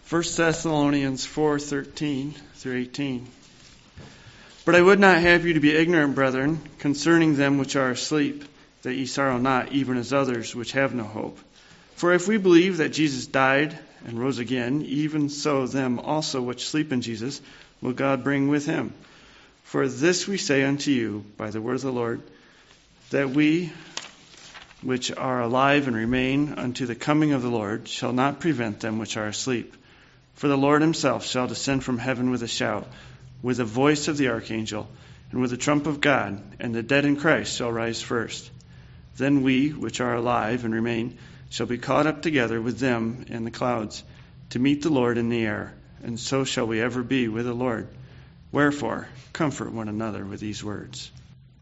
1 Thessalonians 4:13 through 18. But I would not have you to be ignorant, brethren, concerning them which are asleep, that ye sorrow not, even as others which have no hope. For if we believe that Jesus died and rose again, even so them also which sleep in Jesus will God bring with him. For this we say unto you by the word of the Lord, that we which are alive and remain unto the coming of the Lord shall not prevent them which are asleep. For the Lord himself shall descend from heaven with a shout, with the voice of the archangel, and with the trump of God, and the dead in Christ shall rise first. Then we, which are alive and remain, shall be caught up together with them in the clouds, to meet the Lord in the air, and so shall we ever be with the Lord. Wherefore, comfort one another with these words.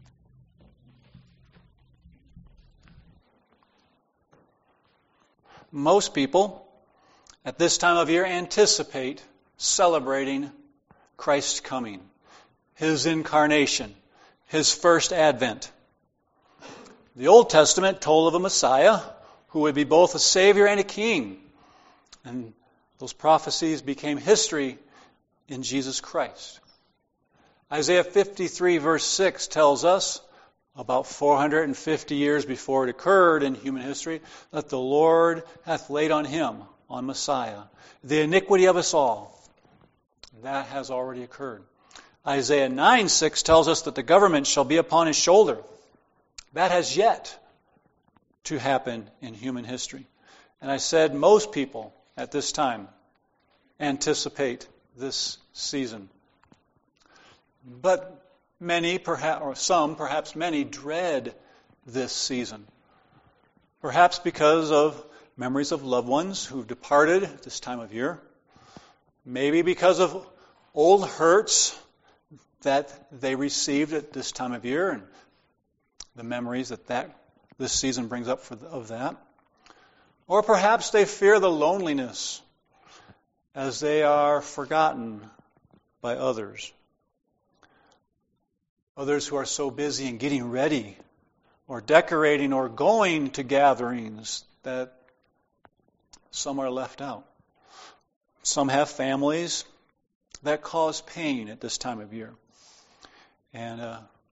Most people at this time of year anticipate celebrating Christ's coming, his incarnation, his first advent. The Old Testament told of a Messiah who would be both a Savior and a King. And those prophecies became history in Jesus Christ. Isaiah 53 verse 6 tells us, about 450 years before it occurred in human history, that the Lord hath laid on him, on Messiah, the iniquity of us all. That has already occurred. Isaiah 9:6 tells us that the government shall be upon his shoulder. That has yet to happen in human history. And I said most people at this time anticipate this season. But many, perhaps, or some, perhaps many, dread this season. Perhaps because of memories of loved ones who've departed at this time of year. Maybe because of old hurts that they received at this time of year and the memories that this season brings up of that. Or perhaps they fear the loneliness as they are forgotten by others. Others who are so busy in getting ready or decorating or going to gatherings that some are left out. Some have families that cause pain at this time of year. And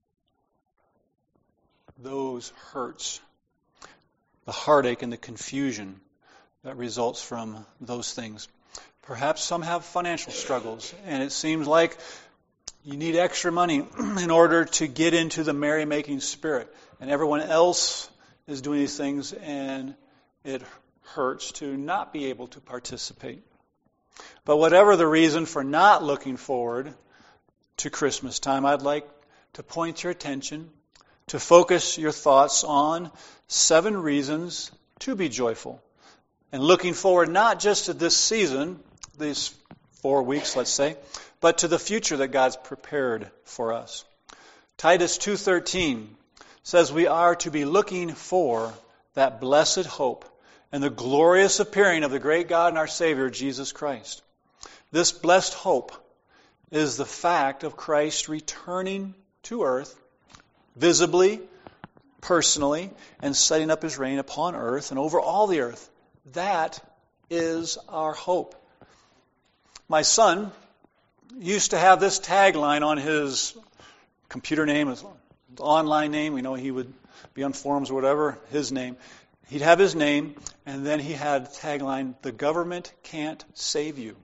those hurts, the heartache and the confusion that results from those things. Perhaps some have financial struggles, and it seems like you need extra money in order to get into the merrymaking spirit. And everyone else is doing these things, and it hurts to not be able to participate. But whatever the reason for not looking forward to Christmas time, I'd like to point your attention, to focus your thoughts on 7 reasons to be joyful. And looking forward not just to this season, these 4 weeks, let's say, but to the future that God's prepared for us. Titus 2:13 says we are to be looking for that blessed hope and the glorious appearing of the great God and our Savior, Jesus Christ. This blessed hope is the fact of Christ returning to earth, visibly, personally, and setting up his reign upon earth and over all the earth. That is our hope. My son used to have this tagline on his computer name, his online name. We know he would be on forums or whatever, his name. He'd have his name, and then he had a tagline, "The government can't save you.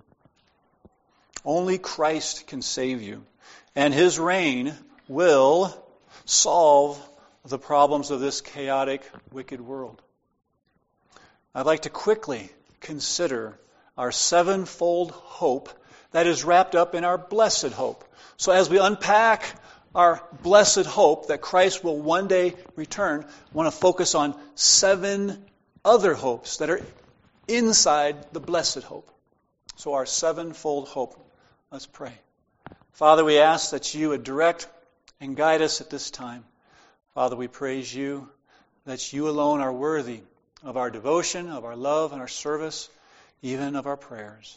Only Christ can save you. And his reign will solve the problems of this chaotic, wicked world." I'd like to quickly consider our 7-fold hope that is wrapped up in our blessed hope. So as we unpack our blessed hope that Christ will one day return, I want to focus on 7 other hopes that are inside the blessed hope. So our 7-fold hope. Let's pray. Father, we ask that you would direct and guide us at this time. Father, we praise you that you alone are worthy of our devotion, of our love and our service, even of our prayers.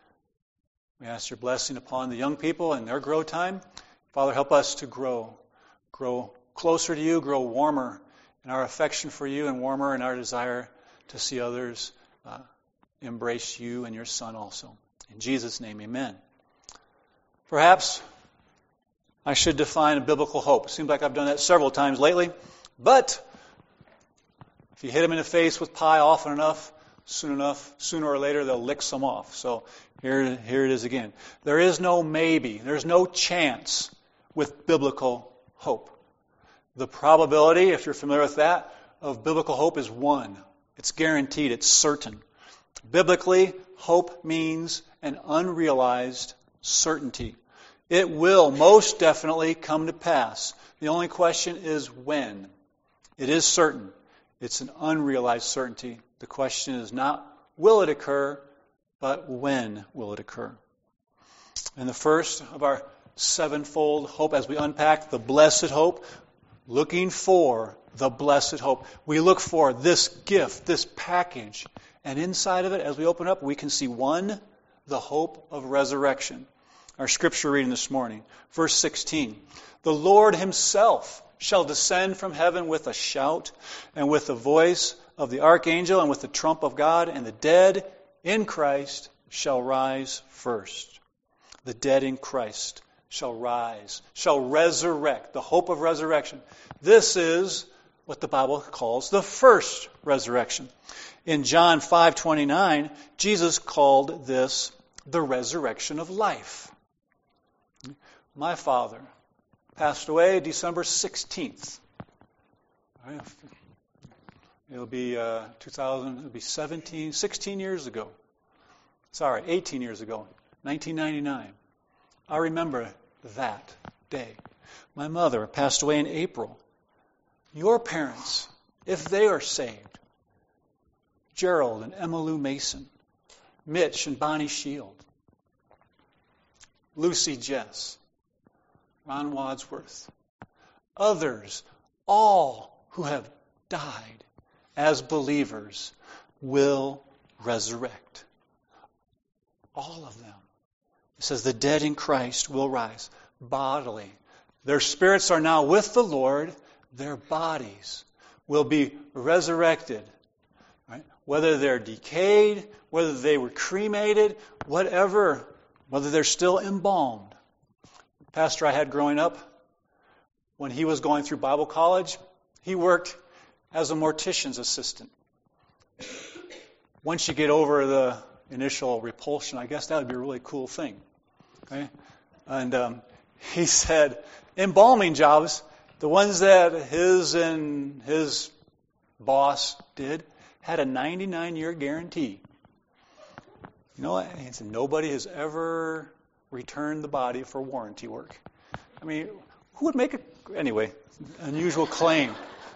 We ask your blessing upon the young people and their grow time. Father, help us to grow closer to you, grow warmer in our affection for you and warmer in our desire to see others embrace you and your Son also. In Jesus' name, amen. Perhaps I should define a biblical hope. It seems like I've done that several times lately. But if you hit them in the face with pie often enough, sooner or later they'll lick some off. So here it is again. There is no maybe. There's no chance with biblical hope. The probability, if you're familiar with that, of biblical hope is 1. It's guaranteed. It's certain. Biblically, hope means an unrealized certainty. It will most definitely come to pass. The only question is when. It is certain. It's an unrealized certainty. The question is not will it occur, but when will it occur? And the first of our sevenfold hope, as we unpack the blessed hope, looking for the blessed hope. We look for this gift, this package. And inside of it, as we open up, we can see 1, the hope of resurrection. Our scripture reading this morning, verse 16. The Lord himself shall descend from heaven with a shout, and with the voice of the archangel, and with the trump of God, and the dead in Christ shall rise first. The dead in Christ shall rise, shall resurrect, the hope of resurrection. This is what the Bible calls the first resurrection. In John 5:29, Jesus called this the resurrection of life. My father passed away December 16th. It'll be 16 years ago. 18 years ago, 1999. I remember that day. My mother passed away in April. Your parents, if they are saved, Gerald and Emma Lou Mason, Mitch and Bonnie Shield, Lucy Jess, Ron Wadsworth, others, all who have died as believers will resurrect. All of them. It says the dead in Christ will rise bodily. Their spirits are now with the Lord. Their bodies will be resurrected. Right? Whether they're decayed, whether they were cremated, whatever, whether they're still embalmed. The pastor I had growing up, when he was going through Bible college, he worked as a mortician's assistant. Once you get over the initial repulsion, I guess that would be a really cool thing. Okay? And he said, embalming jobs, the ones that his and his boss did, had a 99-year guarantee. You know what? He said, nobody has ever returned the body for warranty work. I mean, who would make it? Anyway, unusual claim.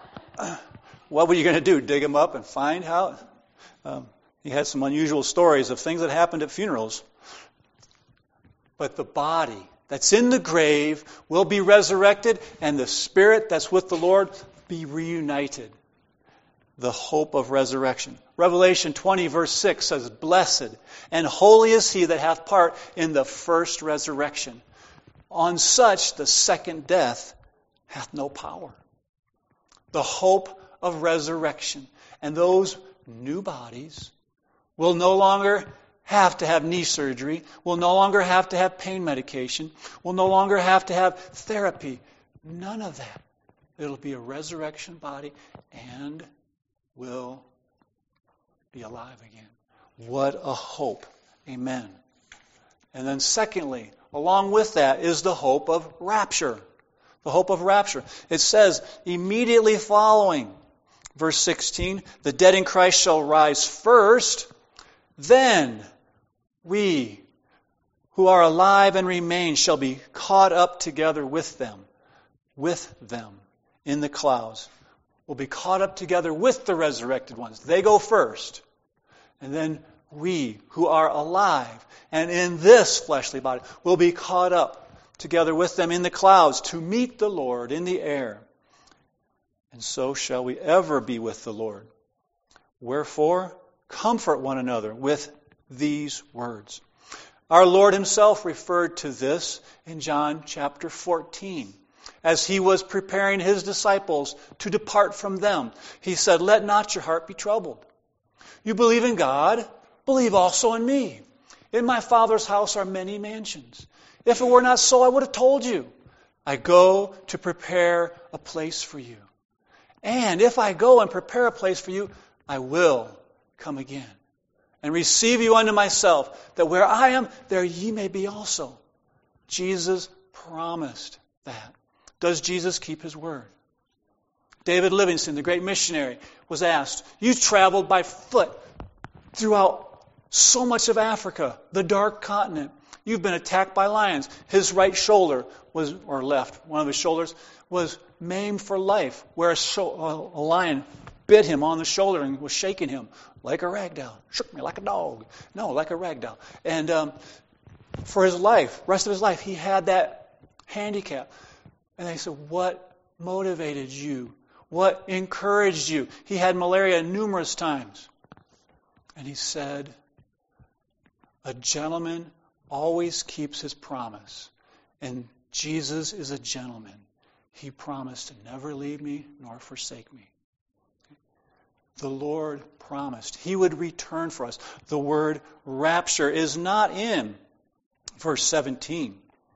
What were you going to do? Dig him up and find out? He had some unusual stories of things that happened at funerals. But the body that's in the grave will be resurrected, and the spirit that's with the Lord be reunited. The hope of resurrection. Revelation 20 verse 6 says, blessed and holy is he that hath part in the first resurrection. On such the second death hath no power. The hope of resurrection. And those new bodies will no longer have to have knee surgery, will no longer have to have pain medication, will no longer have to have therapy. None of that. It'll be a resurrection body and will be alive again. What a hope. Amen. And then secondly, along with that is the hope of rapture. The hope of rapture. It says, immediately following, verse 16, the dead in Christ shall rise first, then we who are alive and remain shall be caught up together with them in the clouds. We'll be caught up together with the resurrected ones. They go first. And then we who are alive and in this fleshly body will be caught up together with them in the clouds to meet the Lord in the air. And so shall we ever be with the Lord. Wherefore, comfort one another with these words. Our Lord himself referred to this in John chapter 14. As he was preparing his disciples to depart from them, he said, let not your heart be troubled. You believe in God, believe also in me. In my Father's house are many mansions. If it were not so, I would have told you. I go to prepare a place for you. And if I go and prepare a place for you, I will come again and receive you unto myself, that where I am, there ye may be also. Jesus promised that. Does Jesus keep his word? David Livingstone, the great missionary, was asked, you traveled by foot throughout so much of Africa, the dark continent. You've been attacked by lions. His right shoulder was, or left, one of his shoulders, was maimed for life, where a lion bit him on the shoulder and was shaking him like a rag doll. Shook me like a dog. No, like a rag doll. And for his life, rest of his life, he had that handicap. And they said, what motivated you? What encouraged you? He had malaria numerous times. And he said, a gentleman always keeps his promise. And Jesus is a gentleman. He promised to never leave me nor forsake me. The Lord promised He would return for us. The word rapture is not in verse 17.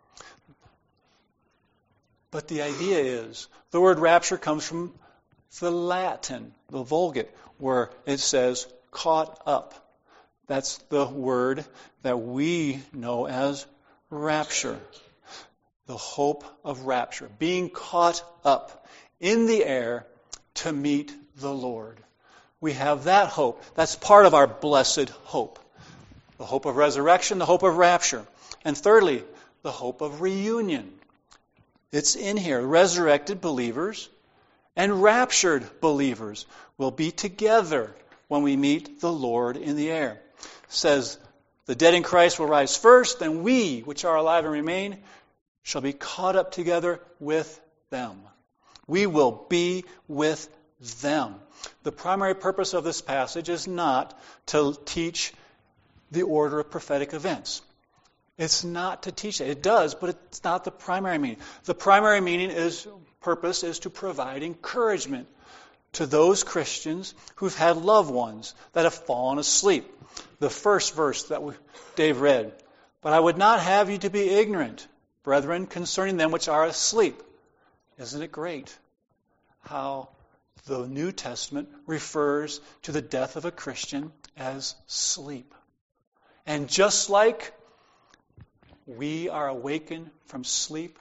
But the idea is, the word rapture comes from the Latin, the Vulgate, where it says caught up. That's the word that we know as rapture. The hope of rapture. Being caught up in the air to meet the Lord. We have that hope. That's part of our blessed hope. The hope of resurrection, the hope of rapture. And thirdly, the hope of reunion. It's in here. Resurrected believers and raptured believers will be together when we meet the Lord in the air. It says, the dead in Christ will rise first, then we, which are alive and remain, shall be caught up together with them. We will be with them. The primary purpose of this passage is not to teach the order of prophetic events. It's not to teach that. It does, but it's not the primary meaning. The primary purpose is to provide encouragement to those Christians who've had loved ones that have fallen asleep. The first verse that Dave read, but I would not have you to be ignorant, brethren, concerning them which are asleep. Isn't it great how the New Testament refers to the death of a Christian as sleep? And just like we are awakened from sleep,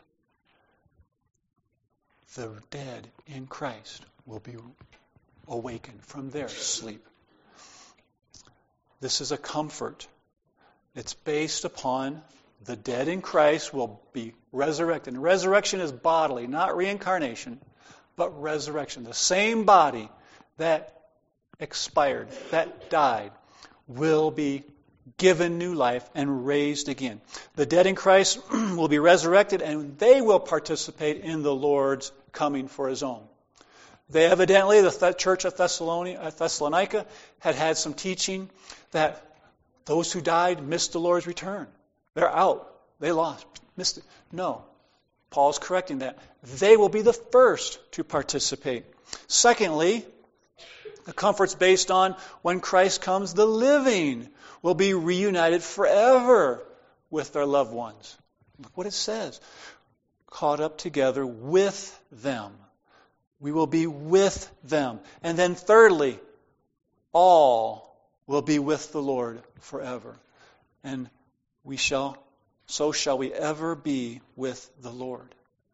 the dead in Christ will be awakened from their sleep. This is a comfort. It's based upon the dead in Christ will be resurrected. And resurrection is bodily, not reincarnation, but resurrection. The same body that expired, that died, will be given new life and raised again. The dead in Christ will be resurrected, and they will participate in the Lord's coming for His own. They evidently, the church of Thessalonica, had some teaching that those who died missed the Lord's return. They're out. They lost. Missed it. No. Paul's correcting that. They will be the first to participate. Secondly, the comfort's based on when Christ comes, the living will be reunited forever with their loved ones. Look what it says. Caught up together with them. We will be with them. And then thirdly, all will be with the Lord forever. And so shall we ever be with the Lord.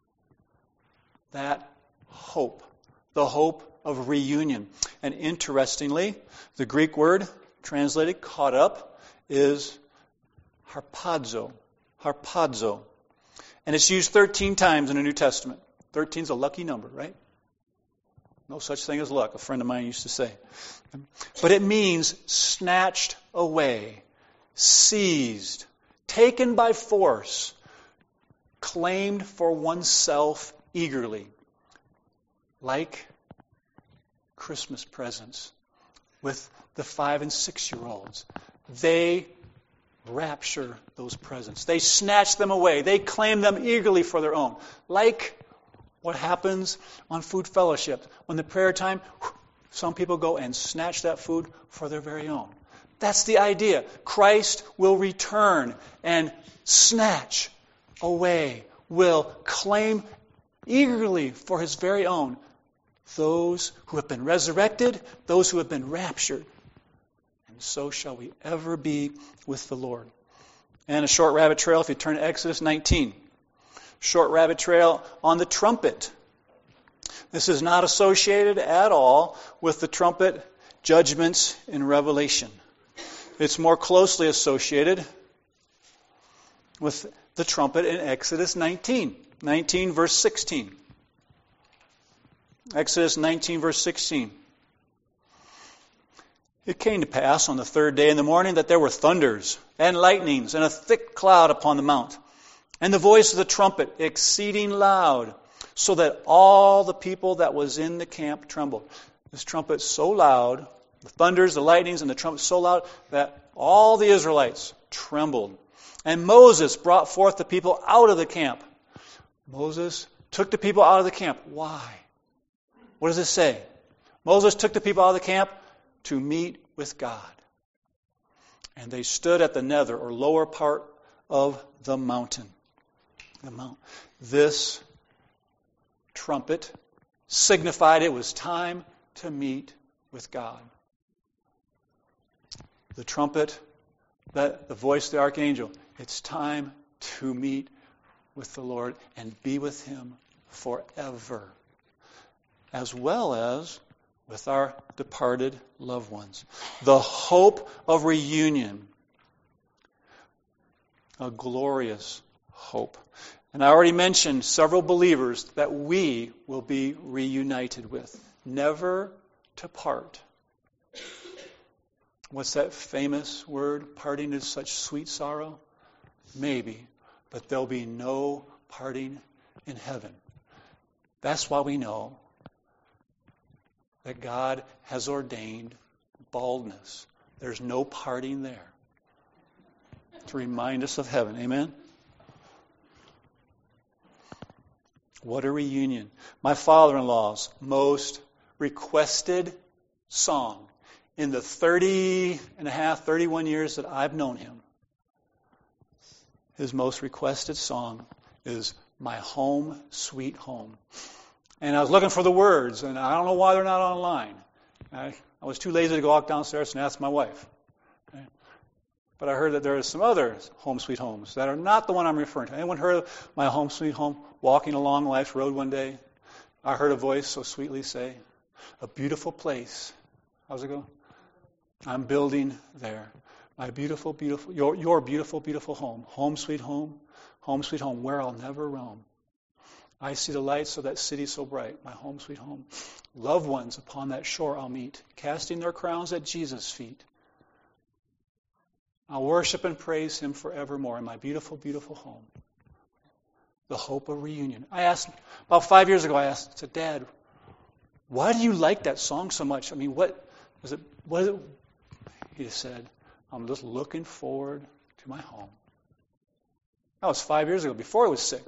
That hope, the hope of reunion. And interestingly, the Greek word translated caught up is harpazo. Harpazo. And it's used 13 times in the New Testament. 13 is a lucky number, right? No such thing as luck, a friend of mine used to say. But it means snatched away, seized, taken by force, claimed for oneself eagerly. Like Christmas presents with the 5 and 6-year-olds. They rapture those presents. They snatch them away. They claim them eagerly for their own. Like what happens on food fellowship. When the prayer time, some people go and snatch that food for their very own. That's the idea. Christ will return and snatch away, will claim eagerly for his very own those who have been resurrected, those who have been raptured. And so shall we ever be with the Lord. And a short rabbit trail, if you turn to Exodus 19. Short rabbit trail on the trumpet. This is not associated at all with the trumpet judgments in Revelation. It's more closely associated with the trumpet in Exodus 19. 19 verse 16. Exodus 19 verse 16. It came to pass on the third day in the morning that there were thunders and lightnings and a thick cloud upon the mount, and the voice of the trumpet exceeding loud, so that all the people that was in the camp trembled. This trumpet so loud, the thunders, the lightnings, and the trumpet so loud that all the Israelites trembled. And Moses brought forth the people out of the camp. Moses took the people out of the camp. Why? What does it say? Moses took the people out of the camp to meet with God. And they stood at the nether, or lower part of the mountain. This trumpet signified it was time to meet with God. The trumpet, the voice of the archangel, it's time to meet with the Lord and be with him forever, as well as with our departed loved ones. The hope of reunion. A glorious hope. And I already mentioned several believers that we will be reunited with. Never to part. What's that famous word? Parting is such sweet sorrow? Maybe. But there'll be no parting in heaven. That's why we know that God has ordained baldness. There's no parting there. To remind us of heaven. Amen? What a reunion. My father-in-law's most requested song in the 31 years that I've known him. His most requested song is My Home, Sweet Home. And I was looking for the words, and I don't know why they're not online. I was too lazy to go walk downstairs and ask my wife. Okay? But I heard that there are some other home sweet homes that are not the one I'm referring to. Anyone heard of My Home, Sweet Home? Walking along life's road one day, I heard a voice so sweetly say, a beautiful place. How's it go? I'm building there. My beautiful, beautiful, your beautiful, beautiful home. Home, sweet home, where I'll never roam. I see the lights of that city so bright, my home, sweet home. Loved ones upon that shore I'll meet, casting their crowns at Jesus' feet. I'll worship and praise him forevermore in my beautiful, beautiful home. The hope of reunion. I asked, about 5 years ago, I said, Dad, why do you like that song so much? I mean, what is it? He said, I'm just looking forward to my home. That was 5 years ago, before he was sick.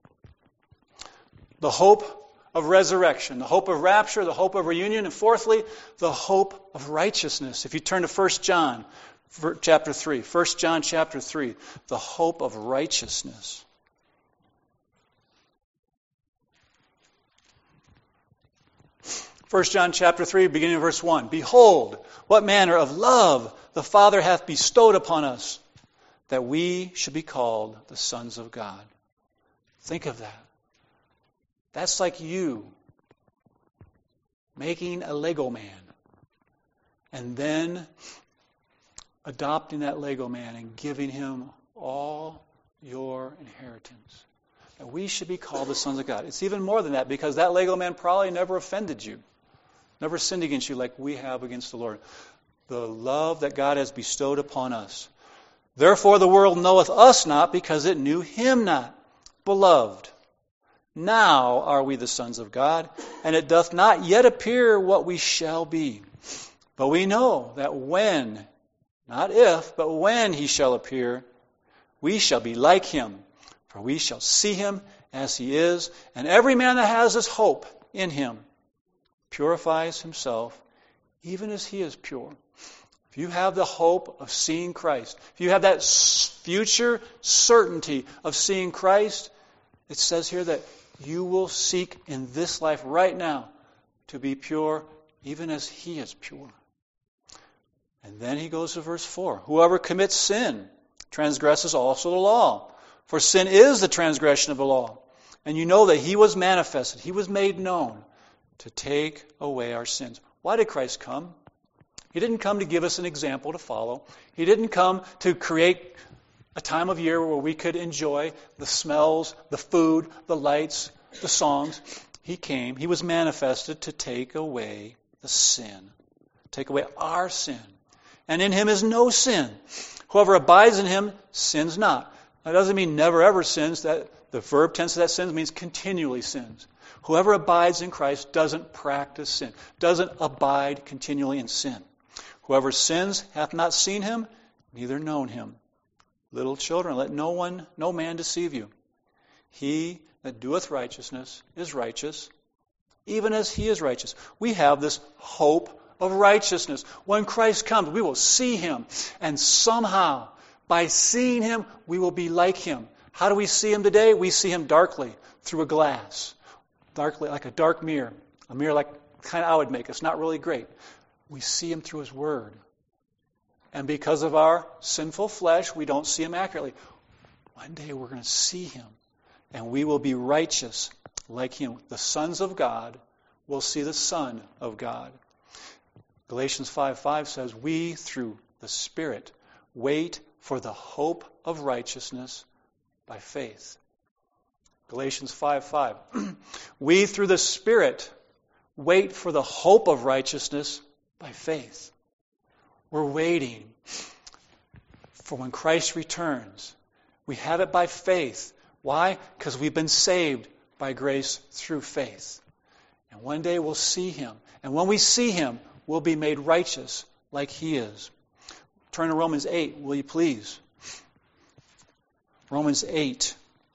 The hope of resurrection, the hope of rapture, the hope of reunion, and fourthly, the hope of righteousness. If you turn to 1 John chapter 3, 1 John chapter 3, the hope of righteousness. 1 John chapter 3, beginning of verse 1. Behold, what manner of love the Father hath bestowed upon us, that we should be called the sons of God. Think of that. That's like you making a Lego man and then adopting that Lego man and giving him all your inheritance. That we should be called the sons of God. It's even more than that, because that Lego man probably never offended you. Never sinned against you like we have against the Lord. The love that God has bestowed upon us. Therefore the world knoweth us not, because it knew him not. Beloved, now are we the sons of God, and it doth not yet appear what we shall be. But we know that when, not if, but when he shall appear, we shall be like him, for we shall see him as he is. And every man that has this hope in him purifies himself, even as he is pure. If if you have the hope of seeing Christ, if you have that future certainty of seeing Christ, it says here that you will seek in this life right now to be pure, even as He is pure. And then he goes to verse 4. Whoever commits sin transgresses also the law. For sin is the transgression of the law. And you know that He was manifested, He was made known to take away our sins. Why did Christ come? He didn't come to give us an example to follow. He didn't come to create a time of year where we could enjoy the smells, the food, the lights, the songs. He came, He was manifested to take away the sin. Take away our sin. And in Him is no sin. Whoever abides in Him sins not. That doesn't mean never ever sins. That the verb tense of that sins means continually sins. Whoever abides in Christ doesn't practice sin, doesn't abide continually in sin. Whoever sins hath not seen Him, neither known Him. Little children, let no man deceive you. He that doeth righteousness is righteous, even as He is righteous. We have this hope of righteousness. When Christ comes, we will see Him, and somehow, by seeing Him, we will be like Him. How do we see Him today? We see Him darkly, through a glass. Darkly, like a dark mirror. A mirror like kind of I would make. It's not really great. We see Him through His Word. And because of our sinful flesh, we don't see Him accurately. One day we're going to see Him, and we will be righteous like Him. The sons of God will see the Son of God. Galatians 5:5 says, we through the Spirit wait for the hope of righteousness by faith. Galatians 5:5. We through the Spirit wait for the hope of righteousness by faith. We're waiting for when Christ returns. We have it by faith. Why? Because we've been saved by grace through faith. And one day we'll see Him. And when we see Him, we'll be made righteous like He is. Turn to Romans 8, will you please? Romans 8.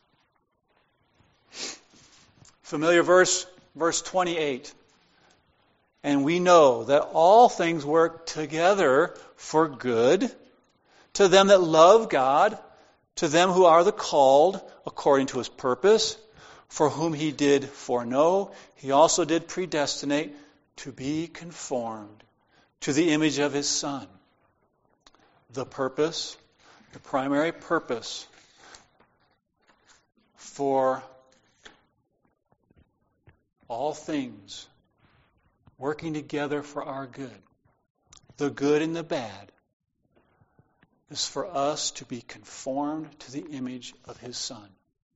Familiar verse 28. And we know that all things work together for good to them that love God, to them who are the called according to His purpose, for whom He did foreknow, He also did predestinate to be conformed to the image of His Son. The purpose, the primary purpose for all things working together for our good, the good and the bad, is for us to be conformed to the image of His Son.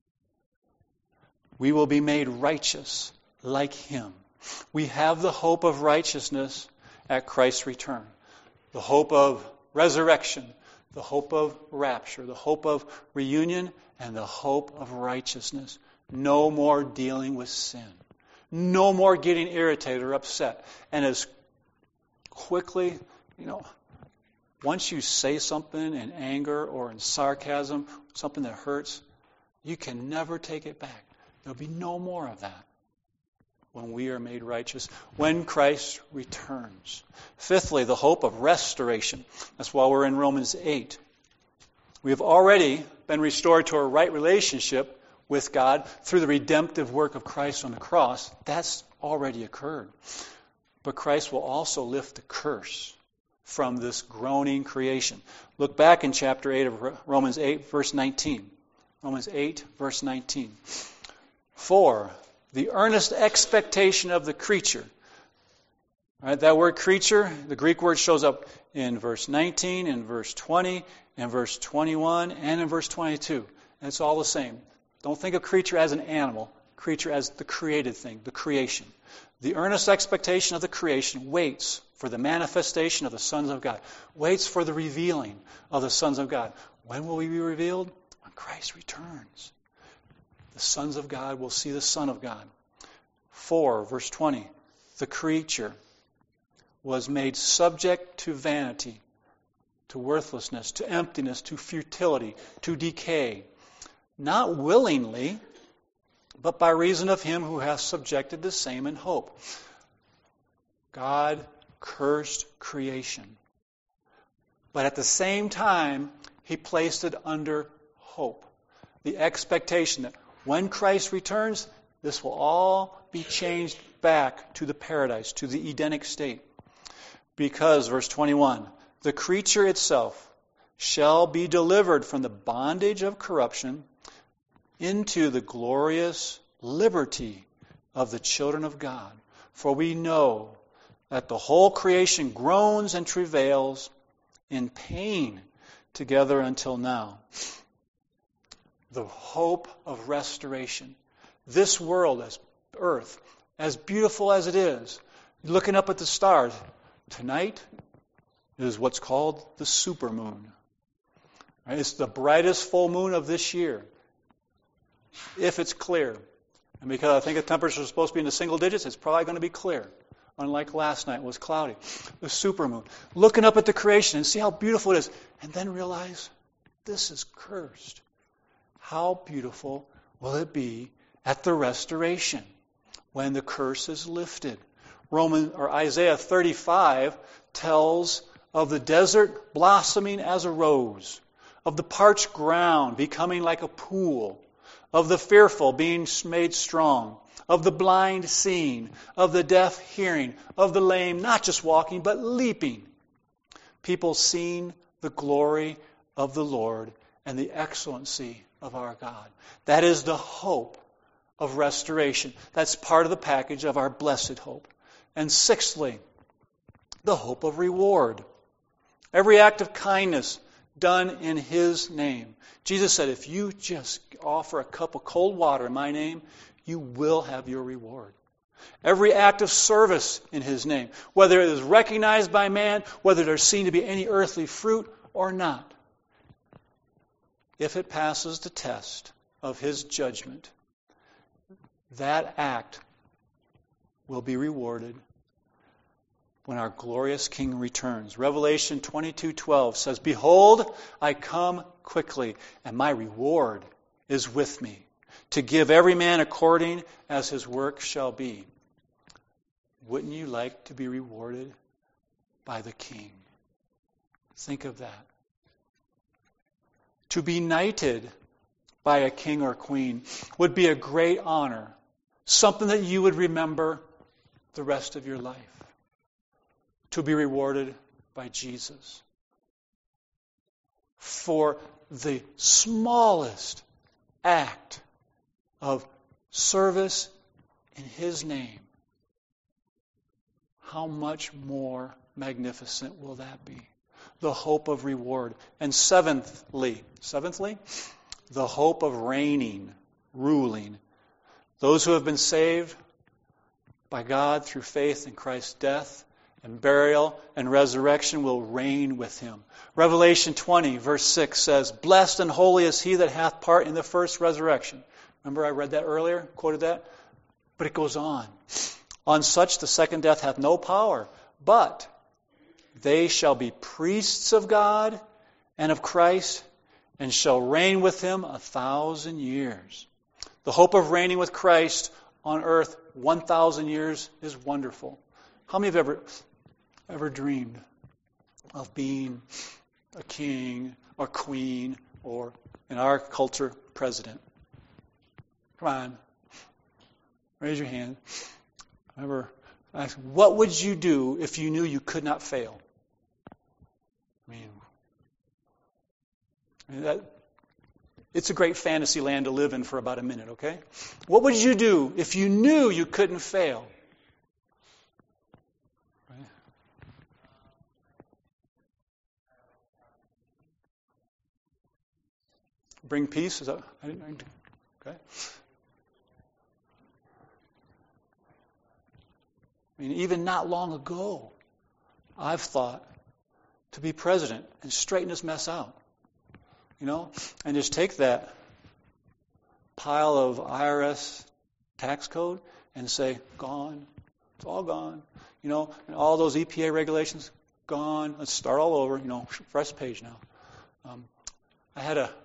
We will be made righteous like Him. We have the hope of righteousness at Christ's return. The hope of resurrection, the hope of rapture, the hope of reunion, and the hope of righteousness. No more dealing with sin. No more getting irritated or upset. And as quickly, once you say something in anger or in sarcasm, something that hurts, you can never take it back. There'll be no more of that when we are made righteous, when Christ returns. Fifthly, the hope of restoration. That's why we're in Romans 8. We have already been restored to a right relationship with God through the redemptive work of Christ on the cross. That's already occurred. But Christ will also lift the curse from this groaning creation. Look back in chapter 8 of Romans 8, verse 19. Romans 8, verse 19. For the earnest expectation of the creature. Right, that word creature, the Greek word shows up in verse 19, in verse 20, in verse 21, and in verse 22. And it's all the same. Don't think of creature as an animal. Creature as the created thing, the creation. The earnest expectation of the creation waits for the manifestation of the sons of God. Waits for the revealing of the sons of God. When will we be revealed? When Christ returns. The sons of God will see the Son of God. 4, verse 20. The creature was made subject to vanity, to worthlessness, to emptiness, to futility, to decay. Not willingly, but by reason of Him who hath subjected the same in hope. God cursed creation But at the same time, he placed it under hope. The expectation that when Christ returns, this will all be changed back to the paradise, to the Edenic state. Because, verse 21, the creature itself shall be delivered from the bondage of corruption into the glorious liberty of the children of God. For we know that the whole creation groans and travails in pain together until now. The hope of restoration. This world, as earth, as beautiful as it is, looking up at the stars, tonight is what's called the supermoon. Right? It's the brightest full moon of this year, if it's clear. And because I think the temperature is supposed to be in the single digits, it's probably going to be clear. Unlike last night, it was cloudy. The supermoon. Looking up at the creation and see how beautiful it is. And then realize, this is cursed. How beautiful will it be at the restoration when the curse is lifted? Isaiah 35 tells of the desert blossoming as a rose, of the parched ground becoming like a pool, of the fearful being made strong, of the blind seeing, of the deaf hearing, of the lame not just walking but leaping. People seeing the glory of the Lord and the excellency of our God. That is the hope of restoration. That's part of the package of our blessed hope. And sixthly, the hope of reward. Every act of kindness done in His name. Jesus said, if you just offer a cup of cold water in my name, you will have your reward. Every act of service in His name, whether it is recognized by man, whether there's seen to be any earthly fruit or not, if it passes the test of His judgment, that act will be rewarded when our glorious King returns. Revelation 22:12 says, behold, I come quickly, and my reward is with me, to give every man according as his work shall be. Wouldn't you like to be rewarded by the King? Think of that. To be knighted by a king or queen would be a great honor, something that you would remember the rest of your life. To be rewarded by Jesus for the smallest act of service in His name. How much more magnificent will that be? The hope of reward. And seventhly, the hope of reigning, ruling. Those who have been saved by God through faith in Christ's death and burial and resurrection will reign with Him. Revelation 20, verse 6 says, blessed and holy is he that hath part in the first resurrection. Remember I read that earlier, quoted that? But it goes on. On such the second death hath no power, but they shall be priests of God and of Christ, and shall reign with Him 1,000 years. The hope of reigning with Christ on earth 1,000 years is wonderful. How many have ever dreamed of being a king or queen or, in our culture, president? Come on. Raise your hand. I remember asking, what would you do if you knew you could not fail? It's a great fantasy land to live in for about a minute, okay? What would you do if you knew you couldn't fail? Right? Bring peace? Is that? Okay. Even not long ago, I've thought to be president and straighten this mess out. And just take that pile of IRS tax code and say, gone. It's all gone. And all those EPA regulations, gone. Let's start all over, fresh page now. I had a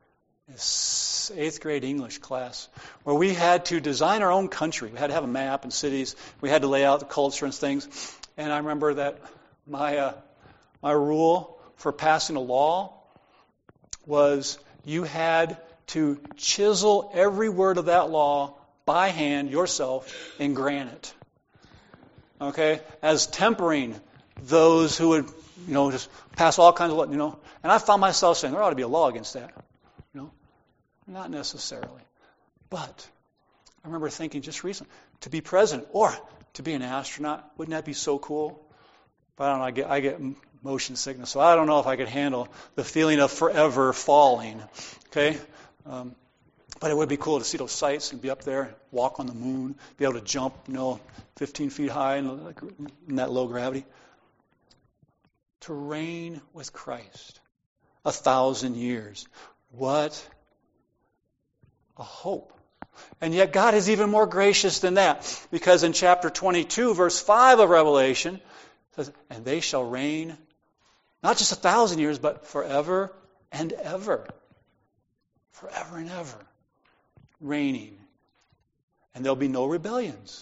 8th grade English class where we had to design our own country. We had to have a map and cities. We had to lay out the culture and things. And I remember that my rule for passing a law was you had to chisel every word of that law by hand yourself in granite. Okay? As tempering those who would, just pass all kinds of, And I found myself saying, there ought to be a law against that. Not necessarily. But I remember thinking just recently, to be president or to be an astronaut, wouldn't that be so cool? But I don't know, I get motion sickness, so I don't know if I could handle the feeling of forever falling. Okay? But it would be cool to see those sights and be up there, walk on the moon, be able to jump, 15 feet high in that low gravity. To reign with Christ 1,000 years. What a hope. And yet God is even more gracious than that, because in chapter 22, verse 5 of Revelation, it says, and they shall reign not just 1,000 years, but forever and ever. Forever and ever. Reigning. And there'll be no rebellions.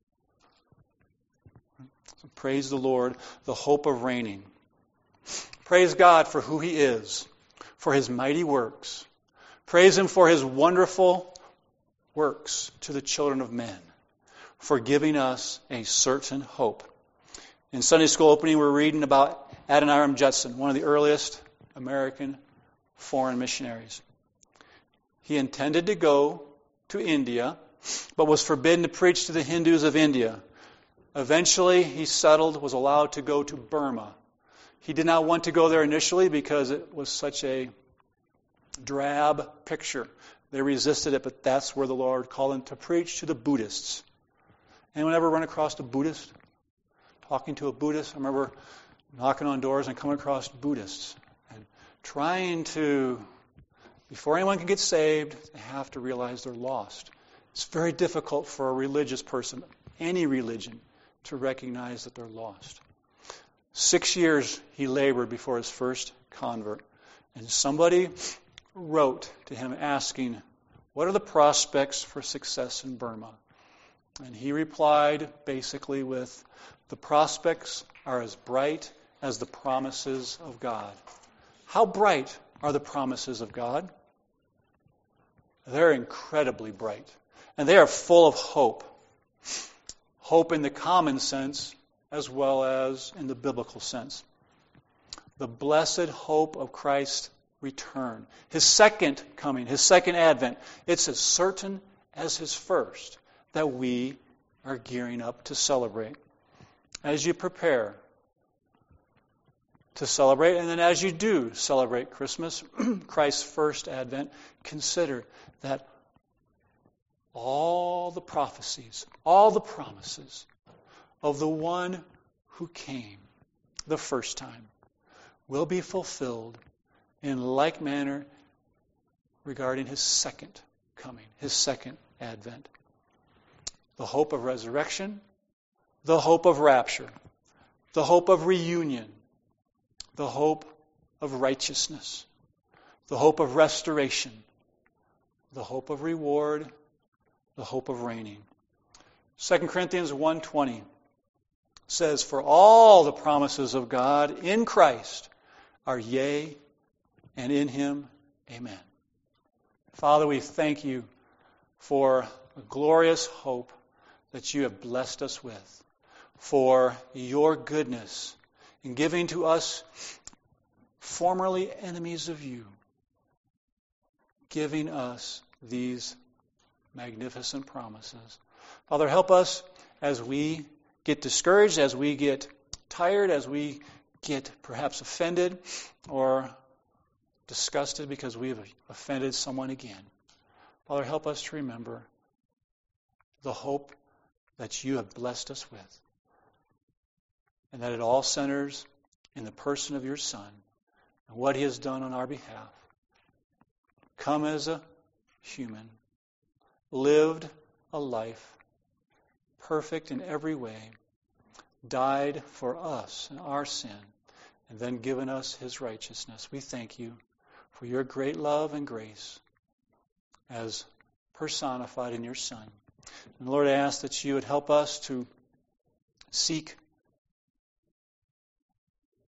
So praise the Lord, the hope of reigning. Praise God for who He is, for His mighty works. Praise Him for His wonderful works to the children of men, for giving us a certain hope. In Sunday school opening, we're reading about Adoniram Judson, one of the earliest American foreign missionaries. He intended to go to India, but was forbidden to preach to the Hindus of India. Eventually, he settled, was allowed to go to Burma. He did not want to go there initially because it was such a drab picture. They resisted it, but that's where the Lord called him to preach to the Buddhists. Anyone ever run across a Buddhist? Talking to a Buddhist? I remember knocking on doors and coming across Buddhists and trying to, before anyone can get saved, they have to realize they're lost. It's very difficult for a religious person, any religion, to recognize that they're lost. 6 years he labored before his first convert. And somebody wrote to him asking, what are the prospects for success in Burma? And he replied basically with, the prospects are as bright as the promises of God. How bright are the promises of God? They're incredibly bright. And they are full of hope. Hope in the common sense as well as in the biblical sense. The blessed hope of Christ's return. His second coming, His second advent. It's as certain as His first that we are gearing up to celebrate. As you prepare to celebrate, and then as you do celebrate Christmas, Christ's first advent, consider that all the prophecies, all the promises of the one who came the first time will be fulfilled in like manner regarding His second coming, His second advent. The hope of resurrection, the hope of rapture, the hope of reunion, the hope of righteousness, the hope of restoration, the hope of reward, the hope of reigning. 2 Corinthians 1:20 says, for all the promises of God in Christ are yea, and in Him, amen. Father, we thank You for a glorious hope that You have blessed us with, for Your goodness in giving to us, formerly enemies of You, giving us these magnificent promises. Father, help us as we get discouraged, as we get tired, as we get perhaps offended or disgusted because we have offended someone again. Father, help us to remember the hope that You have blessed us with, and that it all centers in the person of Your Son and what He has done on our behalf. Come as a human, lived a life perfect in every way, died for us and our sin, and then given us His righteousness. We thank You for Your great love and grace as personified in Your Son. And Lord, I ask that You would help us to seek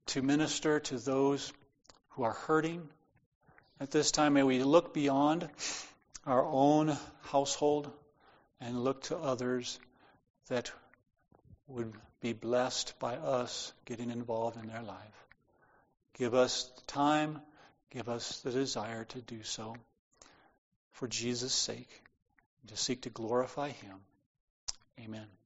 to minister to those who are hurting. At this time, may we look beyond our own household and look to others that would be blessed by us getting involved in their life. Give us the time, give us the desire to do so for Jesus' sake, to seek to glorify Him. Amen.